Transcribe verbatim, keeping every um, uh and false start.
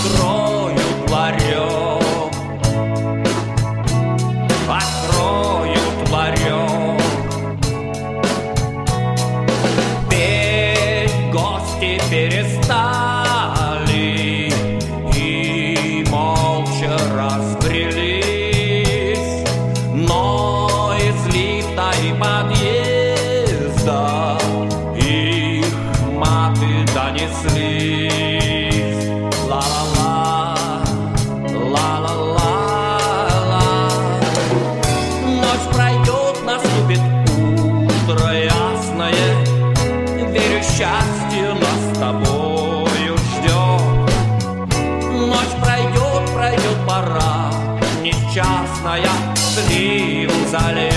откроют ларек, откроют ларек. Петь гости перестали и молча разбрелись, но из лифта и подъезда их маты донеслись. Ла-ла-ла, ла-ла-ла-ла. Ночь пройдет, наступит утро ясное, верю, счастье нас с тобою ждет. Ночь пройдет, пройдет пора несчастная, слив залез.